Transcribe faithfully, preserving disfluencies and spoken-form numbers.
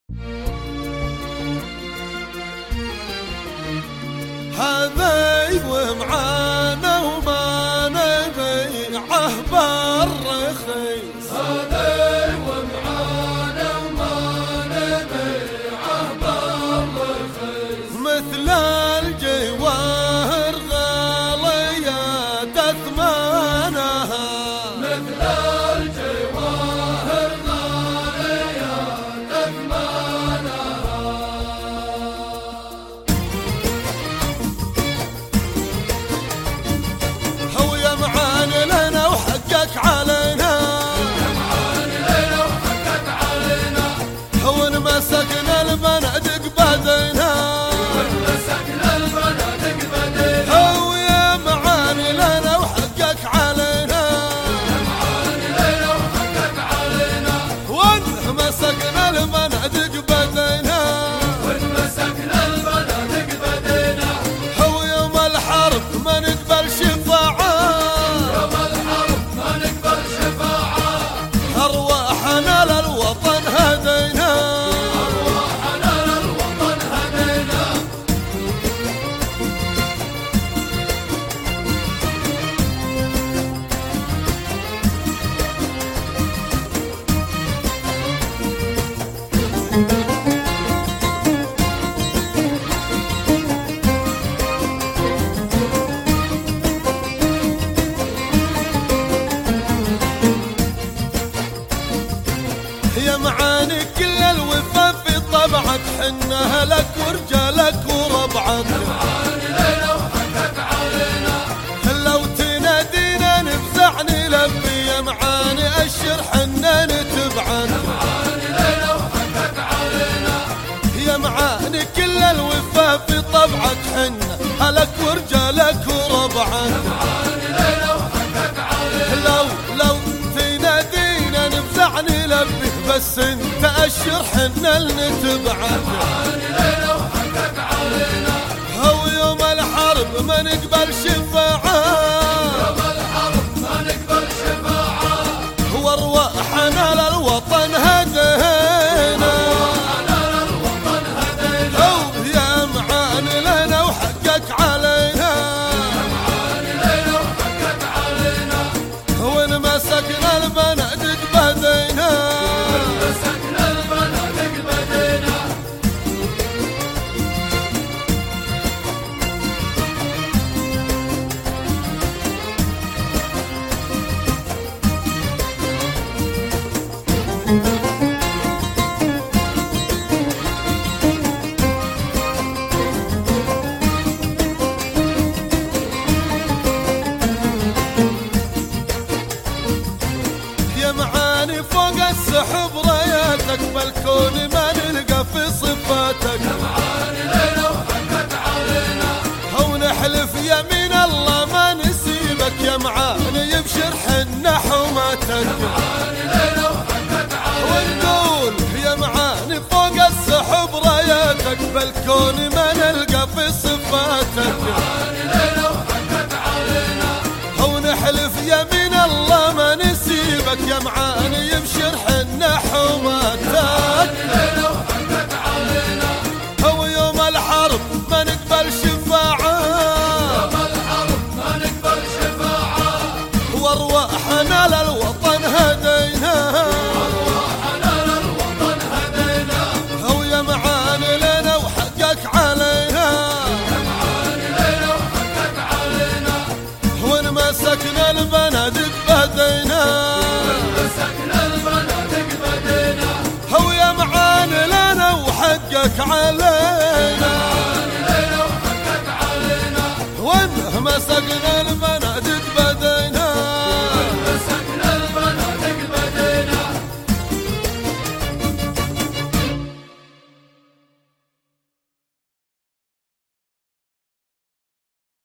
هذي ومعانا وما نبيعه بالرخيص، هذي ومعانا وما نبيعه بالرخيص، مثل الجواهر غالية أثمانها، مثل الجواهر غالية أثمانها. هو يا معان لنا وحقك علينا، يا معان لنا وحقك علينا، هو مسكنا المنادق بدينا، مسكنا المنادق بدينا. هو يا معان لنا وحقك علينا، يا معان لنا وحقك علينا، وانه مسكنا المنادق بدينا، مسكنا المنادق بدينا. هو يوم الحرب ما نقبل شفاعة، يوم الحرب ما نقبل شفاعة، أرواحنا للوطن هدينا، أرواحنا للوطن هدينا. يا معاني كل الوفا في طبعك، حنا لك ورجالك وربعك، معاني ليلة وحقك علينا، لو تنادينا نفزع نلبي، يا معاني أشر حنا نتبعك، معاني ليلة وحقك علينا، يا معاني كل الوفا في طبعك، حنا لك ورجالك وربعك، معاني ليلة وحقك علينا، لو لو تنادينا نفزع نلبي، بس انت أشر حنا نتبعك، معاني ليلة وحقك علينا، هو يوم الحرب ما نقبل شفاعة، يوم الحرب ما نقبل شفاعة، وارواحنا للوطن هدينا، أنا للوطن هدينا. أو يا معان لنا وحقك علينا، معاني ليلة وحقك علينا، وين مسكنا المنادق بدينا، مسكنا المنادق بدينا. يا معاني فوق السحب راياتك، بالكون ما نلقى في صفاتك، معاني ليلة وحقك علينا، هو نحلف يمين الله ما نسيبك، يا معاني يبشر حنا حماتك، معاني ليلة وحقك علينا، ونقول يا معاني فوق السحب راياتك، بالكون ما نلقى في صفاتك، معاني ليلة وحقك علينا، هو نحلف يمين الله ما نسيبك، يا معاني يبشر حنا حماتك، ليلة وحقك علينا، هو يوم الحرب ما نقبل شفاعة، يوم الحرب ما نقبل شفاعة، وارواحنا للوطن هدينا، أرواحنا للوطن هدينا. هو يا معاني لنا وحقك علينا، معاني ليلة وحقك علينا، وين مسكنا المنادق بدينا، مسكنا المنادق بدينا. هو يا معاني لنا وحقك علينا، معاني ليلة وحقك علينا، وين مسكنا المنادق